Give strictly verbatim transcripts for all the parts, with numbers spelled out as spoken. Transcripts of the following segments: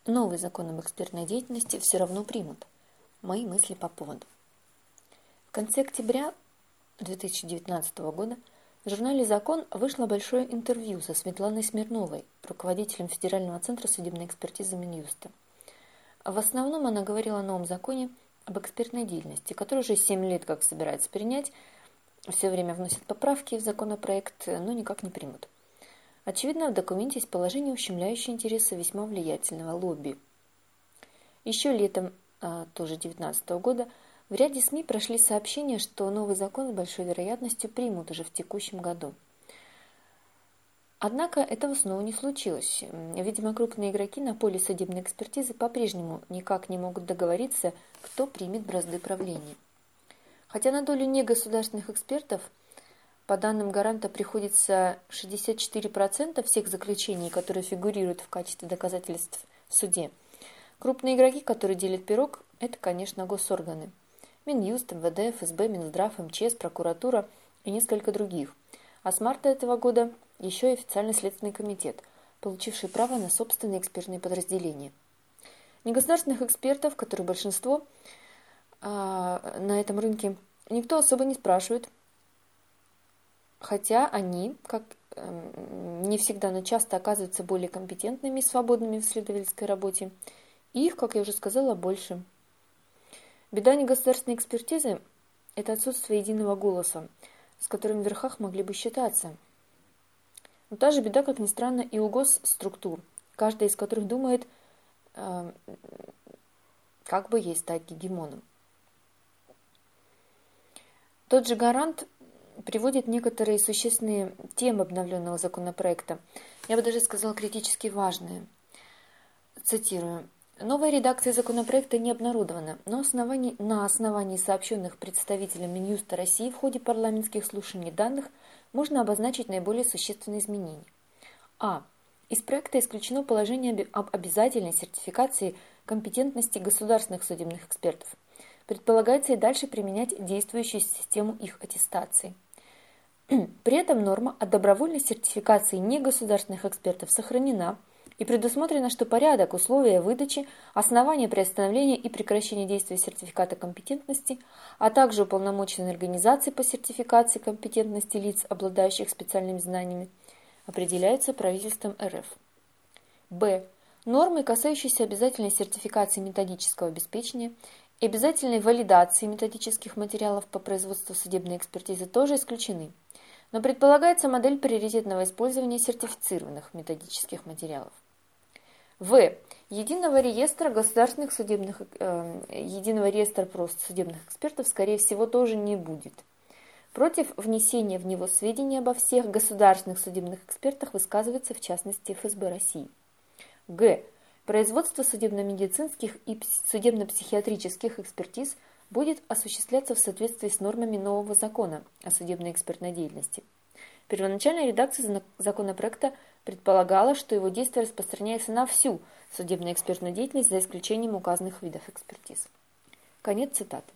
новый закон об экспертной деятельности все равно примут. Мои мысли по поводу. В конце октября две тысячи девятнадцатого года в журнале «Закон» вышло большое интервью со Светланой Смирновой, руководителем Федерального центра судебной экспертизы Минюста. В основном она говорила о новом законе об экспертной деятельности, который уже семь лет как собирается принять, все время вносят поправки в законопроект, но никак не примут. Очевидно, в документе есть положение, ущемляющее интересы весьма влиятельного лобби. Еще летом тоже две тысячи девятнадцатого года в ряде СМИ прошли сообщения, что новый закон с большой вероятностью примут уже в текущем году. Однако этого снова не случилось. Видимо, крупные игроки на поле судебной экспертизы по-прежнему никак не могут договориться, кто примет бразды правления. Хотя на долю негосударственных экспертов, по данным гаранта, приходится шестьдесят четыре процента всех заключений, которые фигурируют в качестве доказательств в суде. Крупные игроки, которые делят пирог, это, конечно, госорганы. Минюст, эм вэ дэ, эф эс бэ, Минздрав, эм че эс, прокуратура и несколько других. А с марта этого года еще и официальный следственный комитет, получивший право на собственные экспертные подразделения. Негосударственных экспертов, которые большинство а, на этом рынке, никто особо не спрашивает, хотя они, как э, не всегда, но часто оказываются более компетентными и свободными в исследовательской работе. И их, как я уже сказала, больше. Беда негосударственной экспертизы – это отсутствие единого голоса, с которым в верхах могли бы считаться. Но та же беда, как ни странно, и у госструктур, каждая из которых думает, э, как бы ей стать гегемоном. Тот же гарант приводит некоторые существенные темы обновленного законопроекта, я бы даже сказала, критически важные. Цитирую. Новая редакция законопроекта не обнародована, но основании, на основании сообщенных представителям Минюста России в ходе парламентских слушаний данных можно обозначить наиболее существенные изменения. А. Из проекта исключено положение об обязательной сертификации компетентности государственных судебных экспертов. Предполагается и дальше применять действующую систему их аттестации. При этом норма о добровольной сертификации негосударственных экспертов сохранена, и предусмотрено, что порядок, условия выдачи, основания приостановления и прекращения действия сертификата компетентности, а также уполномоченной организации по сертификации компетентности лиц, обладающих специальными знаниями, определяются правительством эр эф. Б. Нормы, касающиеся обязательной сертификации методического обеспечения и обязательной валидации методических материалов по производству судебной экспертизы, тоже исключены. Но предполагается модель приоритетного использования сертифицированных методических материалов. В. Единого реестра государственных судебных, э, единого реестра просто судебных экспертов, скорее всего, тоже не будет. Против внесения в него сведений обо всех государственных судебных экспертах высказывается, в частности, эф эс бэ России. Г. Производство судебно-медицинских и судебно-психиатрических экспертиз будет осуществляться в соответствии с нормами нового закона о судебной экспертной деятельности. Первоначальная редакция законопроекта предполагала, что его действие распространяется на всю судебную экспертную деятельность за исключением указанных видов экспертиз. Конец цитаты.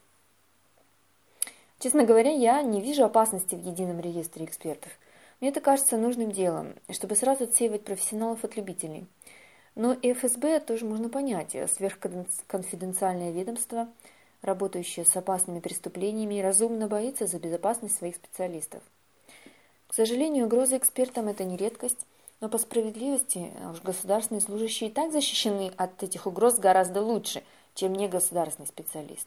Честно говоря, я не вижу опасности в едином реестре экспертов. Мне это кажется нужным делом, чтобы сразу отсеивать профессионалов от любителей. Но и эф эс бэ тоже можно понять. Сверхконфиденциальное ведомство, работающее с опасными преступлениями, разумно боится за безопасность своих специалистов. К сожалению, угроза экспертам – это не редкость, но по справедливости уж государственные служащие и так защищены от этих угроз гораздо лучше, чем негосударственный специалист.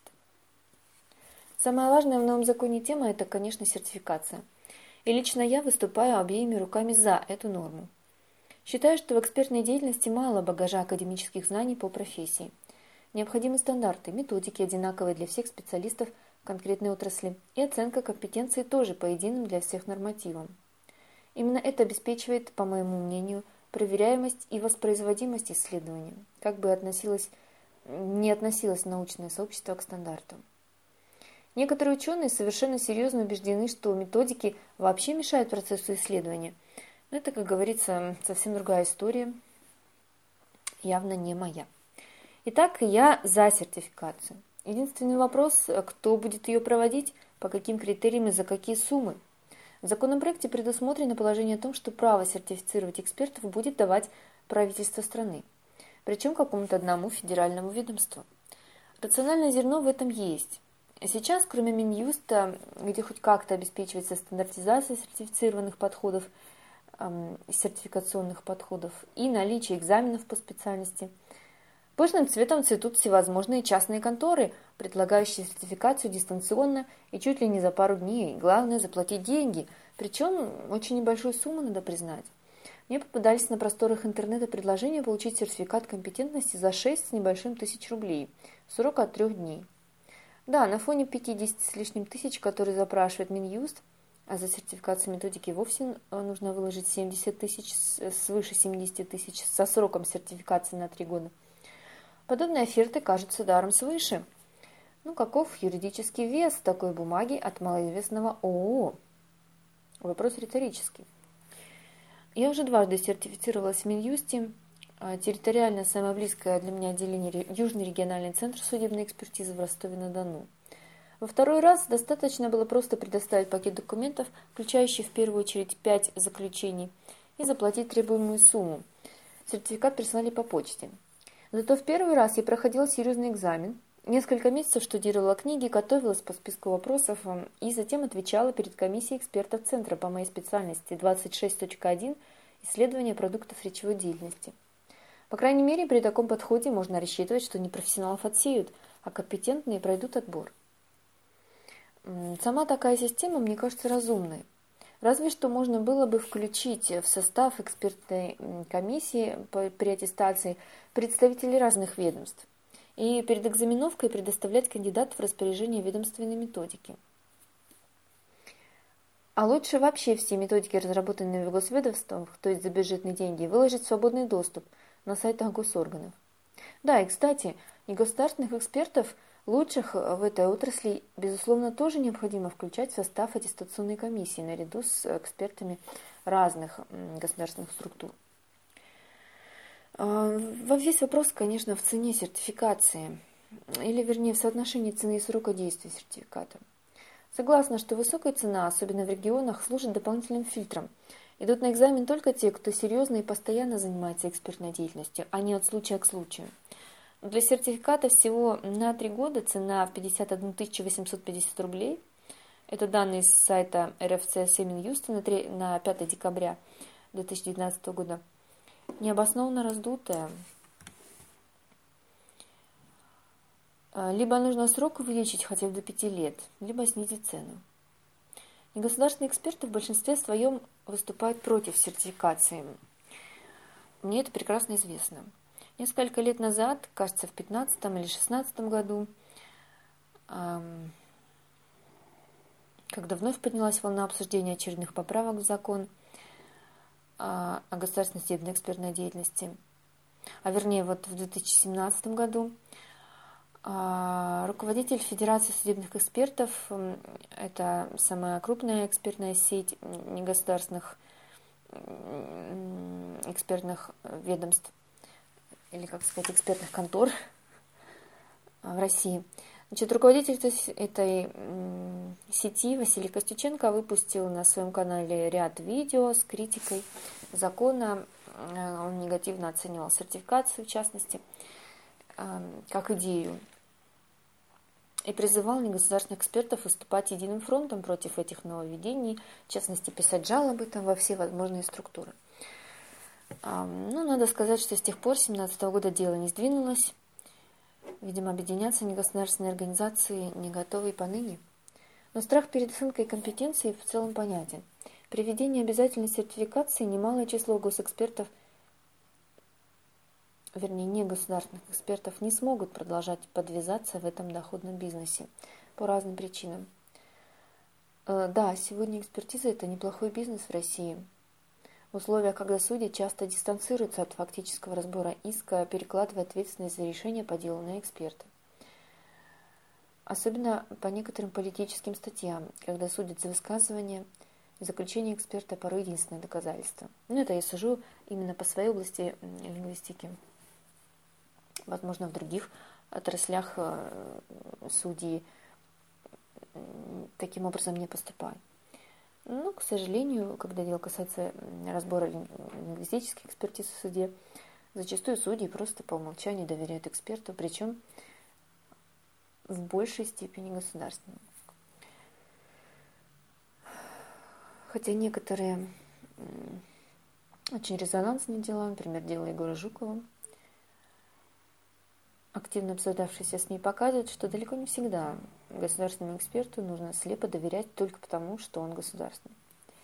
Самая важная в новом законе тема – это, конечно, сертификация. И лично я выступаю обеими руками за эту норму. Считаю, что в экспертной деятельности мало багажа академических знаний по профессии. Необходимы стандарты, методики одинаковые для всех специалистов конкретной отрасли, и оценка компетенции тоже по единым для всех нормативам. Именно это обеспечивает, по моему мнению, проверяемость и воспроизводимость исследований, как бы относилось, не относилось научное сообщество к стандарту. Некоторые ученые совершенно серьезно убеждены, что методики вообще мешают процессу исследования. Но это, как говорится, совсем другая история, явно не моя. Итак, я за сертификацию. Единственный вопрос, кто будет ее проводить, по каким критериям и за какие суммы. В законопроекте предусмотрено положение о том, что право сертифицировать экспертов будет давать правительство страны. причем какому-то одному федеральному ведомству. Рациональное зерно в этом есть. Сейчас, кроме Минюста, где хоть как-то обеспечивается стандартизация сертифицированных подходов, эм, сертификационных подходов и наличие экзаменов по специальности, пышным цветом цветут всевозможные частные конторы, предлагающие сертификацию дистанционно и чуть ли не за пару дней. Главное – заплатить деньги, причем очень небольшую сумму, надо признать. Мне попадались на просторах интернета предложения получить сертификат компетентности за шесть с небольшим тысяч рублей, срок от трех дней. Да, на фоне пятидесяти с лишним тысяч, которые запрашивает Минюст, а за сертификацию методики вовсе нужно выложить семьдесят тысяч, свыше семидесяти тысяч, со сроком сертификации на три года. Подобные оферты кажутся даром свыше. Ну, каков юридический вес такой бумаги от малоизвестного ООО? Вопрос риторический. Я уже дважды сертифицировалась в Минюсте. Территориально самое близкое для меня отделение Южный региональный центр судебной экспертизы в Ростове-на-Дону. Во второй раз достаточно было просто предоставить пакет документов, включающий в первую очередь пять заключений, и заплатить требуемую сумму. Сертификат прислали по почте. Зато в первый раз я проходила серьезный экзамен, несколько месяцев штудировала книги, готовилась по списку вопросов и затем отвечала перед комиссией экспертов Центра по моей специальности двадцать шесть точка один «Исследование продуктов речевой деятельности». По крайней мере, при таком подходе можно рассчитывать, что непрофессионалов отсеют, а компетентные пройдут отбор. Сама такая система мне кажется разумной. Разве что можно было бы включить в состав экспертной комиссии при аттестации представителей разных ведомств и перед экзаменовкой предоставлять кандидатов в распоряжение ведомственной методики. А лучше вообще все методики, разработанные в госведомствах, то есть за бюджетные деньги, выложить в свободный доступ на сайтах госорганов. Да, и, кстати, и государственных экспертов, лучших в этой отрасли, безусловно, тоже необходимо включать в состав аттестационной комиссии наряду с экспертами разных государственных структур. Весь вопрос, конечно, в цене сертификации, или, вернее, в соотношении цены и срока действия сертификата. Согласна, что высокая цена, особенно в регионах, служит дополнительным фильтром. Идут на экзамен только те, кто серьезно и постоянно занимается экспертной деятельностью, а не от случая к случаю. Для сертификата всего на три года цена в пятьдесят одну тысячу восемьсот пятьдесят рублей. Это данные с сайта эр эф цэ эс и Минюста на пятое декабря две тысячи девятнадцатого года. Необоснованно раздутая. Либо нужно срок увеличить хотя бы до пяти лет, либо снизить цену. Негосударственные эксперты в большинстве своем выступают против сертификации. Мне это прекрасно известно. Несколько лет назад, кажется, в пятнадцатом или шестнадцатом году, когда вновь поднялась волна обсуждения очередных поправок в закон о государственной судебной экспертной деятельности, а вернее вот в две тысячи семнадцатом году, руководитель Федерации судебных экспертов, это самая крупная экспертная сеть негосударственных экспертных ведомств, или, как сказать, экспертных контор в России. Значит, руководитель этой сети Василий Костюченко выпустил на своем канале ряд видео с критикой закона. Он негативно оценивал сертификацию, в частности, как идею, и призывал негосударственных экспертов выступать единым фронтом против этих нововведений, в частности, писать жалобы там во все возможные структуры. Ну, надо сказать, что с тех пор, с две тысячи семнадцатого года, дело не сдвинулось. Видимо, объединяться негосударственные организации не готовы и поныне. Но страх перед оценкой компетенции в целом понятен. При введении обязательной сертификации немалое число госэкспертов, вернее, не государственных экспертов, не смогут продолжать подвязаться в этом доходном бизнесе по разным причинам. Да, сегодня экспертиза – это неплохой бизнес в России. В условиях, когда судьи часто дистанцируются от фактического разбора иска, перекладывая ответственность за решение по делу на эксперта. Особенно по некоторым политическим статьям, когда судят за высказывания, заключение эксперта порой единственное доказательство. Ну, это я сужу именно по своей области лингвистики. Возможно, в других отраслях судьи таким образом не поступают. Но, к сожалению, когда дело касается разбора лингвистических экспертиз в суде, Зачастую судьи просто по умолчанию доверяют эксперту, причем в большей степени государственному. Хотя некоторые очень резонансные дела, например, дело Егора Жукова, активно обсуждавшиеся СМИ, показывают, что далеко не всегда государственному эксперту нужно слепо доверять только потому, что он государственный.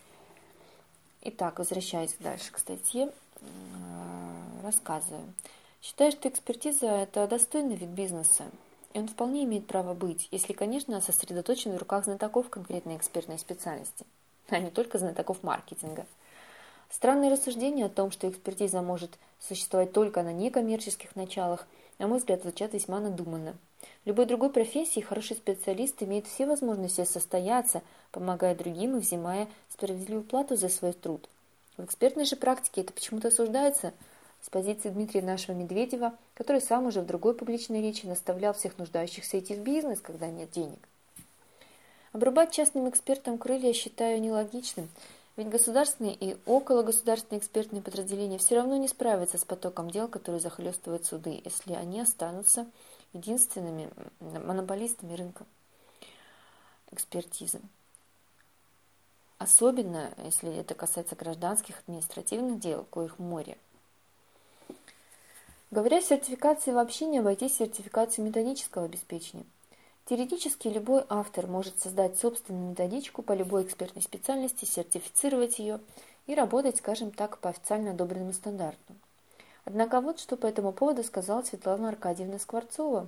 Итак, возвращаясь дальше к статье, рассказываю. Считаю, что экспертиза – это достойный вид бизнеса, и он вполне имеет право быть, если, конечно, сосредоточен в руках знатоков конкретной экспертной специальности, а не только знатоков маркетинга. Странные рассуждения о том, что экспертиза может существовать только на некоммерческих началах, на мой взгляд, звучат весьма надуманно. В любой другой профессии хороший специалист имеет все возможности состояться, помогая другим и взимая справедливую плату за свой труд. В экспертной же практике это почему-то осуждается с позиции Дмитрия нашего Медведева, который сам уже в другой публичной речи наставлял всех нуждающихся идти в бизнес, когда нет денег. Обрубать частным экспертам крылья считаю нелогичным, ведь государственные и окологосударственные экспертные подразделения все равно не справятся с потоком дел, которые захлестывают суды, если они останутся единственными монополистами рынка экспертизы. Особенно, если это касается гражданских административных дел, коих море. Говоря о сертификации, вообще не обойтись сертификацией методического обеспечения. Теоретически любой автор может создать собственную методичку по любой экспертной специальности, сертифицировать ее и работать, скажем так, по официально одобренному стандарту. Однако вот что по этому поводу сказала Светлана Аркадьевна Скворцова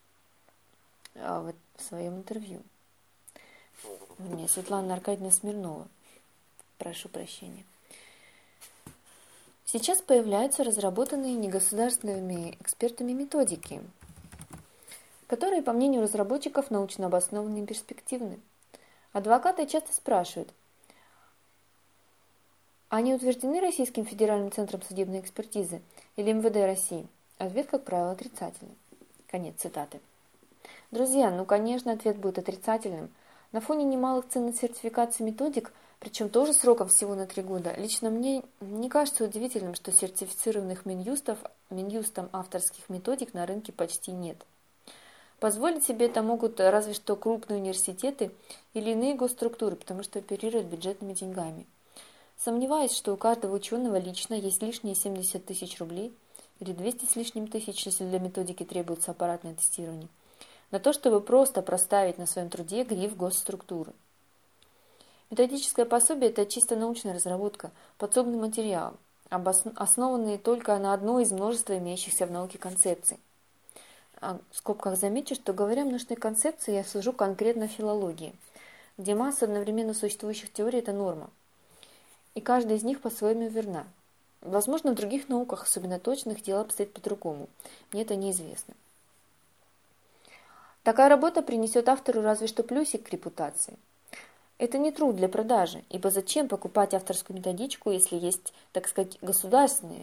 в своем интервью. Нет, Светлана Аркадьевна Смирнова. Прошу прощения. Сейчас появляются разработанные негосударственными экспертами методики, которые, по мнению разработчиков, научно обоснованы и перспективны. Адвокаты часто спрашивают, они утверждены Российским федеральным центром судебной экспертизы или эм вэ дэ России? Ответ, как правило, отрицательный. Конец цитаты. Друзья, ну, конечно, ответ будет отрицательным. На фоне немалых цен на сертификацию методик, причем тоже сроком всего на три года, лично мне не кажется удивительным, что сертифицированных Минюстов, Минюстом авторских методик на рынке почти нет. Позволить себе это могут разве что крупные университеты или иные госструктуры, потому что оперируют бюджетными деньгами. Сомневаюсь, что у каждого ученого лично есть лишние семьдесят тысяч рублей или двести с лишним тысяч, если для методики требуется аппаратное тестирование, на то, чтобы просто проставить на своем труде гриф госструктуры. Методическое пособие – это чисто научная разработка, подсобный материал, основанный только на одной из множества имеющихся в науке концепций. В скобках замечу, что говоря о множественной концепции, я служу конкретно филологии, где масса одновременно существующих теорий – это норма. И каждая из них по-своему верна. Возможно, в других науках, особенно точных, дело обстоит по-другому. Мне это неизвестно. Такая работа принесет автору разве что плюсик к репутации. Это не труд для продажи, ибо зачем покупать авторскую методичку, если есть, так сказать, государственные,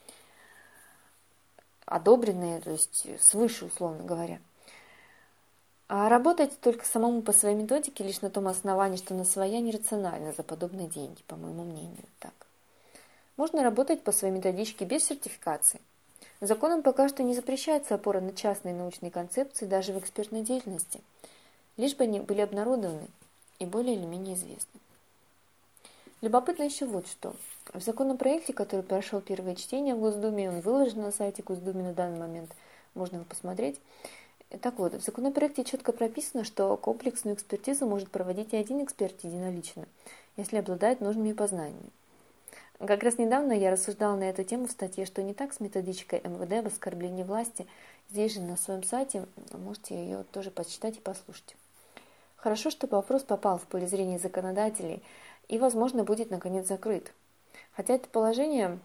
одобренные, то есть свыше, условно говоря. А работать только самому по своей методике лишь на том основании, что она своя, нерационально за подобные деньги, по моему мнению. Так. Можно работать по своей методичке без сертификации. Законом пока что не запрещается опора на частные научные концепции даже в экспертной деятельности, лишь бы они были обнародованы и более или менее известны. Любопытно еще вот что. В законопроекте, который прошел первое чтение в Госдуме, он выложен на сайте Госдумы на данный момент, можно его посмотреть. Так вот, в законопроекте четко прописано, что комплексную экспертизу может проводить и один эксперт единолично, если обладает нужными познаниями. Как раз недавно я рассуждала на эту тему в статье, что не так с методичкой эм вэ дэ об оскорблении власти. Здесь же на своем сайте можете ее тоже почитать и послушать. Хорошо, что вопрос попал в поле зрения законодателей и, возможно, будет наконец закрыт. Хотя это положение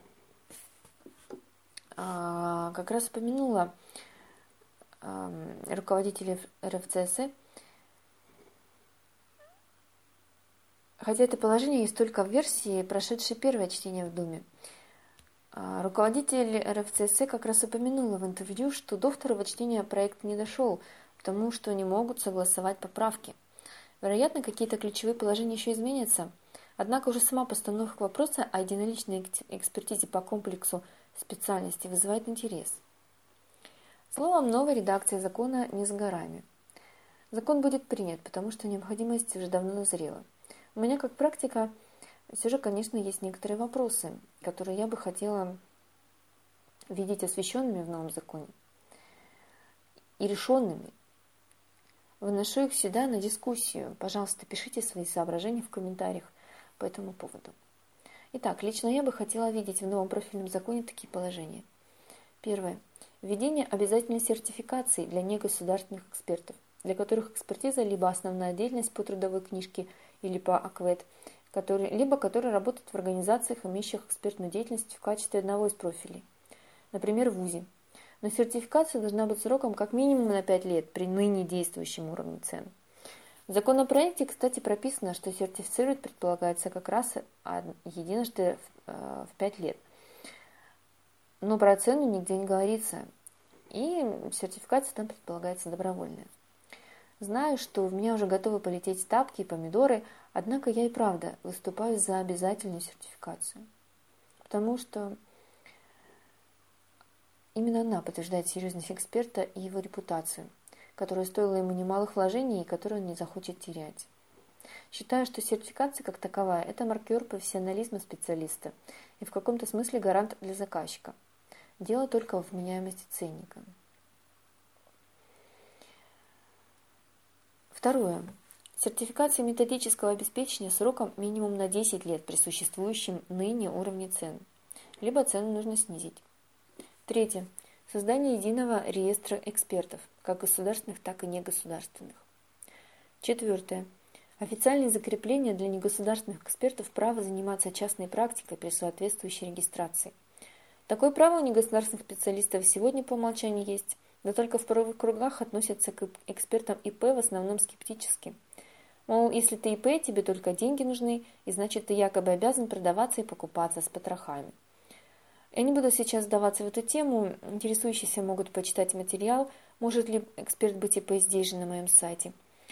а, как раз упомянула а, руководитель эр эф цэ эс э. Хотя это положение есть только в версии, прошедшей первое чтение в Думе. А, руководитель эр эф цэ эс э как раз упомянула в интервью, что до второго чтения проект не дошел, потому что не могут согласовать поправки. Вероятно, какие-то ключевые положения еще изменятся. Однако уже сама постановка вопроса о единоличной экспертизе по комплексу специальности вызывает интерес. Словом, новая редакция закона не за горами. Закон будет принят, потому что необходимость уже давно назрела. У меня как практика все же, конечно, есть некоторые вопросы, которые я бы хотела видеть освещенными в новом законе и решенными. Выношу их сюда на дискуссию. Пожалуйста, пишите свои соображения в комментариях по этому поводу. Итак, лично я бы хотела видеть в новом профильном законе такие положения. Первое. Введение обязательной сертификации для негосударственных экспертов, для которых экспертиза либо основная деятельность по трудовой книжке или по АКВЭД, которые, либо которые работают в организациях, имеющих экспертную деятельность в качестве одного из профилей, например, в ВУЗе. Но сертификация должна быть сроком как минимум на пять лет при ныне действующем уровне цен. В законопроекте, кстати, прописано, что сертифицировать предполагается как раз единожды в пять лет. Но про цену нигде не говорится, и сертификация там предполагается добровольная. Знаю, что в меня уже готовы полететь тапки и помидоры, однако я и правда выступаю за обязательную сертификацию, потому что именно она подтверждает серьезность эксперта и его репутацию, которая стоила ему немалых вложений и которую он не захочет терять. Считаю, что сертификация как таковая – это маркер профессионализма специалиста и в каком-то смысле гарант для заказчика. Дело только в вменяемости ценника. Второе. Сертификация методического обеспечения сроком минимум на десять лет при существующем ныне уровне цен, либо цену нужно снизить. Третье. Создание единого реестра экспертов, как государственных, так и негосударственных. Четвертое. Официальное закрепление для негосударственных экспертов права заниматься частной практикой при соответствующей регистрации. Такое право у негосударственных специалистов сегодня по умолчанию есть, да только в правовых кругах относятся к экспертам ИП в основном скептически. Мол, если ты ИП, тебе только деньги нужны, и значит ты якобы обязан продаваться и покупаться с потрохами. Я не буду сейчас вдаваться в эту тему, интересующиеся могут почитать материал, может ли эксперт быть ИП здесь же на моем сайте.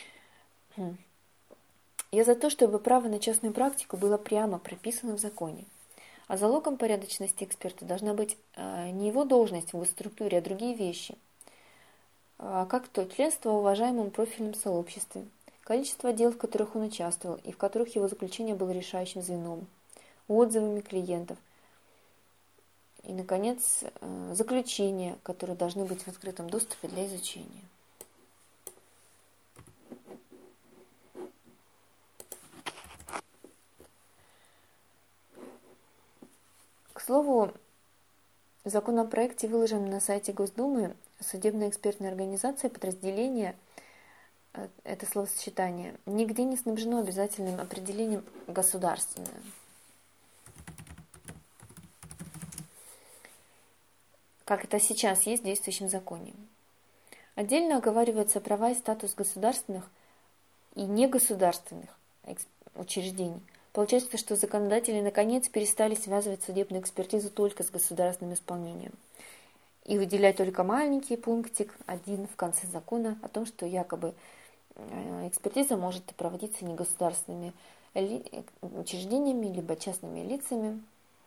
Я за то, чтобы право на частную практику было прямо прописано в законе. А залогом порядочности эксперта должна быть не его должность в госструктуре, а другие вещи. Как то членство в уважаемом профильном сообществе, количество дел, в которых он участвовал и в которых его заключение было решающим звеном, отзывами клиентов. И, наконец, заключения, которые должны быть в открытом доступе для изучения. К слову, в законопроекте выложен на сайте Госдумы судебная экспертная организация подразделения, это словосочетание, нигде не снабжено обязательным определением «государственное». Как это сейчас есть в действующем законе. Отдельно оговариваются права и статус государственных и негосударственных учреждений. Получается, что законодатели наконец перестали связывать судебную экспертизу только с государственным исполнением и выделять только маленький пунктик, один в конце закона, о том, что якобы экспертиза может проводиться негосударственными учреждениями либо частными лицами.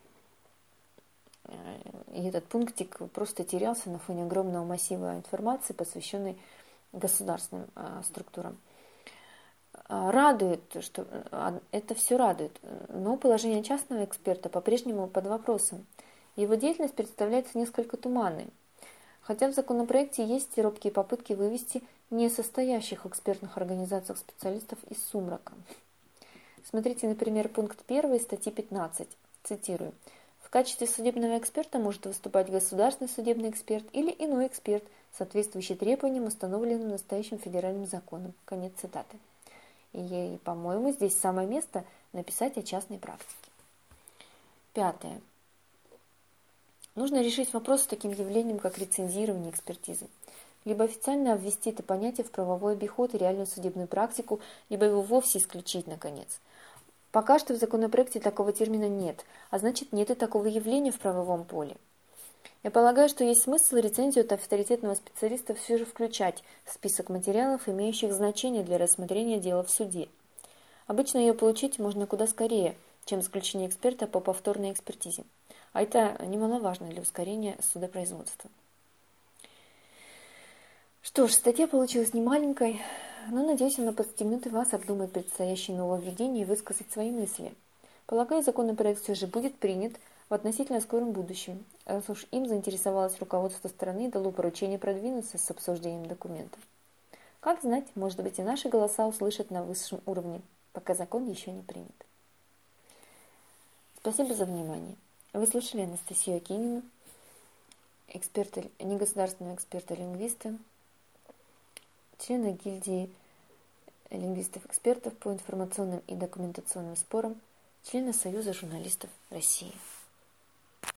И этот пунктик просто терялся на фоне огромного массива информации, посвященной государственным структурам. Радует, что это все радует, но положение частного эксперта по-прежнему под вопросом. Его деятельность представляется несколько туманной, хотя в законопроекте есть и робкие попытки вывести несостоящих в экспертных организациях специалистов из сумрака. Смотрите, например, пункт первый статьи пятнадцать, цитирую. В качестве судебного эксперта может выступать государственный судебный эксперт или иной эксперт, соответствующий требованиям, установленным настоящим федеральным законом. Конец цитаты. И, по-моему, здесь самое место написать о частной практике. Пятое. Нужно решить вопрос с таким явлением, как рецензирование экспертизы. Либо официально ввести это понятие в правовой обиход и реальную судебную практику, либо его вовсе исключить, наконец. Пока что в законопроекте такого термина нет, а значит нет и такого явления в правовом поле. Я полагаю, что есть смысл рецензию от авторитетного специалиста все же включать в список материалов, имеющих значение для рассмотрения дела в суде. Обычно ее получить можно куда скорее, чем заключение эксперта по повторной экспертизе. А это немаловажно для ускорения судопроизводства. Что ж, статья получилась немаленькой, но, надеюсь, она подстегнет и вас обдумать предстоящие нововведения и высказать свои мысли. Полагаю, законопроект все же будет принят в относительно скором будущем, раз уж им заинтересовалось руководство страны и дало поручение продвинуться с обсуждением документов. Как знать, может быть, и наши голоса услышат на высшем уровне, пока закон еще не принят. Спасибо за внимание. Вы слушали Анастасию Акинину, эксперта, негосударственного эксперта-лингвиста, члена гильдии лингвистов-экспертов по информационным и документационным спорам, члена Союза журналистов России.